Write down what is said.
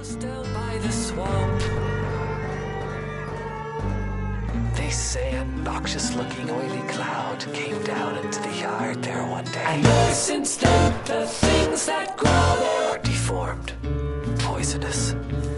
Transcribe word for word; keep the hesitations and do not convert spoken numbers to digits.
Down by the swamp, they say a noxious-looking oily cloud came down into the yard there one day. And ever since then, the things that grow there are deformed, poisonous,